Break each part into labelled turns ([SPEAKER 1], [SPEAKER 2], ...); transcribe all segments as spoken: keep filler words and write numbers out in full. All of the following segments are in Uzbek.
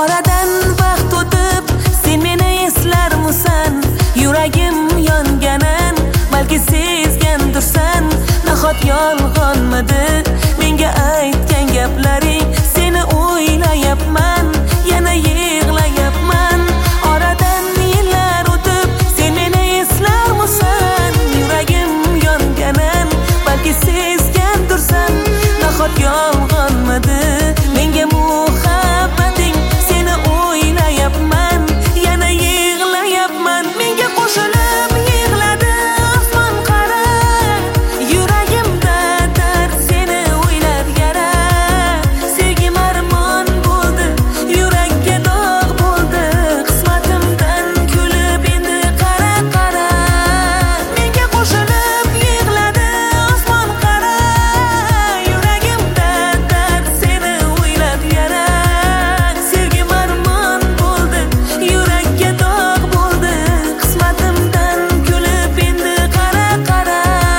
[SPEAKER 1] Oradan vaqt o'tib sen meni eslarmisan? Yuragim yonganin balki sezgandursan. Nahot yolg'onmidi menga aytgan gaplaring? Seni o'ylayapman, yana yig'layapman. Oradan yillar o'tib sen meni eslarmisan? Yuragim yonganin balki sezgandursan. Nahot yolg'onmidi menga muhabbating? Seni o'ylayapman, yana yig'layapman. Menga qo'shilib yig'ladi osmon qara. Yuragimda dard seni o'ylab yara. Sevgim armon bo'ldi, yurakka dog' bo'ldi. Qismatimdan kulib endi qara qara. Menga qo'shilib yig'ladi osmon qara. Yuragimda dard seni o'ylab yara. Sevgim armon bo'ldi, yurakka dog' bo'ldi. Qismatimdan kulib endi qara qara.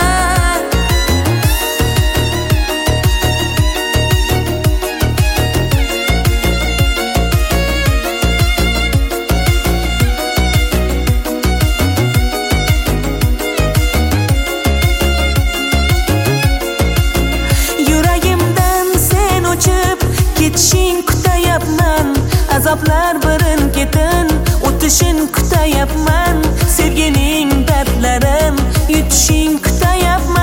[SPEAKER 1] Yuragimdan sen o'chib ketishing kutayapman. Azoblar birin ketin o'tishing kutayapman. Sevgining dardlarin yutishing kutayapman.